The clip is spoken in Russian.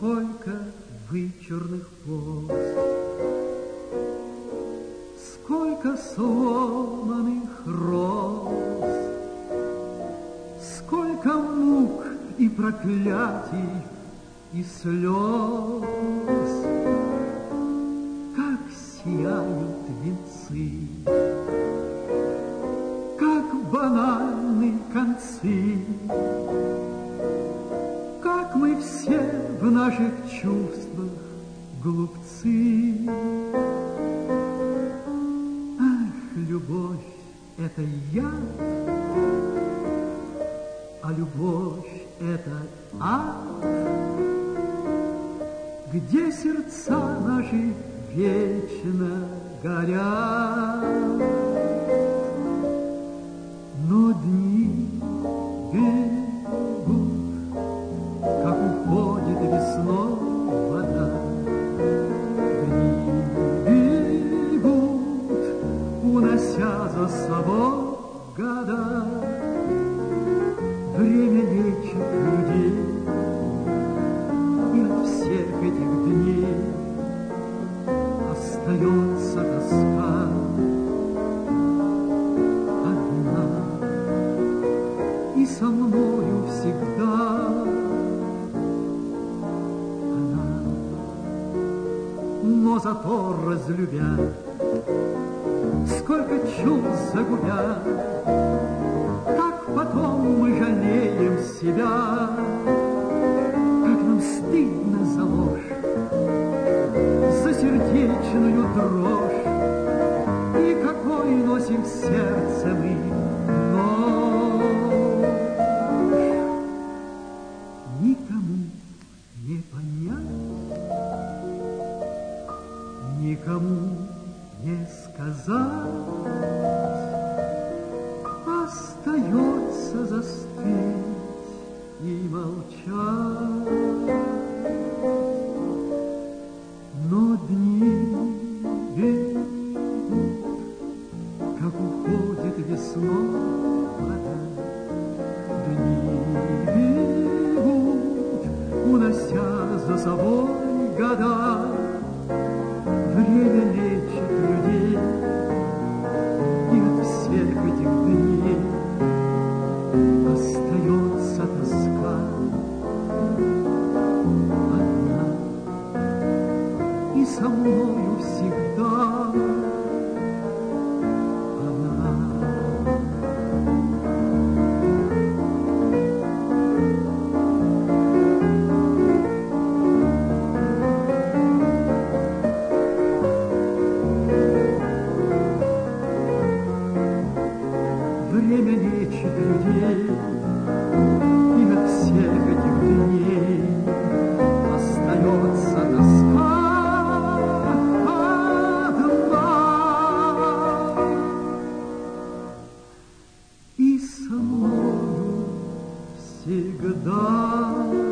сколько вычурных поз, сколько сломанных роз, сколько мук и проклятий и слез, как сияют венцы, как банальны концы, как мы все в наших чувствах глупцы. Ах, любовь — это я, а любовь — это ад, где сердца наши вечно горят. Но дни бегут, как уходит весной вода. Дни бегут, унося за собой года. Время лечит людей, и от всех этих дней остается тоска одна, и со мною всегда она. Но зато разлюбя, сколько чувств загубя, как потом мы жалеем себя, как нам стыдно за ложь, за сердечную дрожь, и какой носим в сердце мы нож. Никому не понять, никому не сказать, остается застыть и молчать. Но дни бегут, как уходит весной вода. Дни бегут, унося за собой года. Время лечит людей, и от всех этих дней остается тоска одна, и со мною всегда она. Время лечит людей, и от всех этих дней остается тоска одна, и со мною всегда.